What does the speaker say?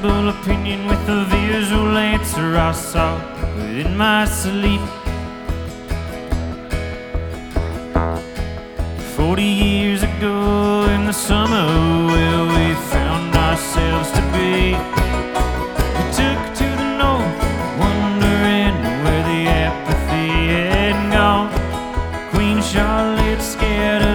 terrible opinion with a visual answer I saw within my sleep. 40 years ago in the summer where we found ourselves to be, we took to the north, wondering where the apathy had gone. Queen Charlotte scared